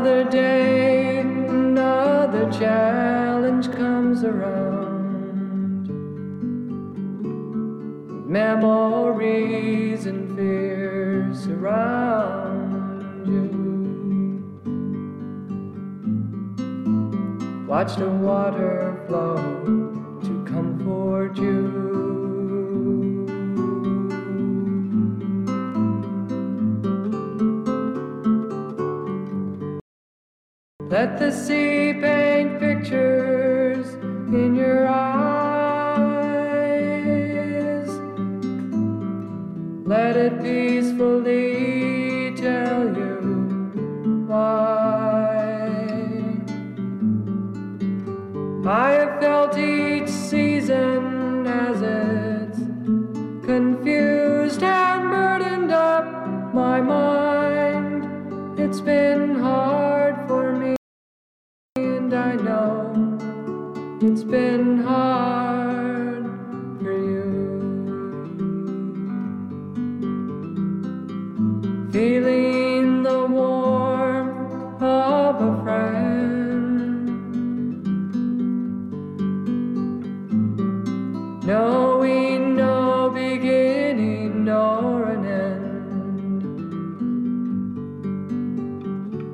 Another day, another challenge comes around. Memories and fears surround you. Watch the water flow to comfort you. Let the sea paint pictures in your eyes. Let it peacefully tell you why. I have felt each season as it's confused and burdened up my mind. It's been hard for me, and I know it's been hard for you. Feeling the warmth of a friend, knowing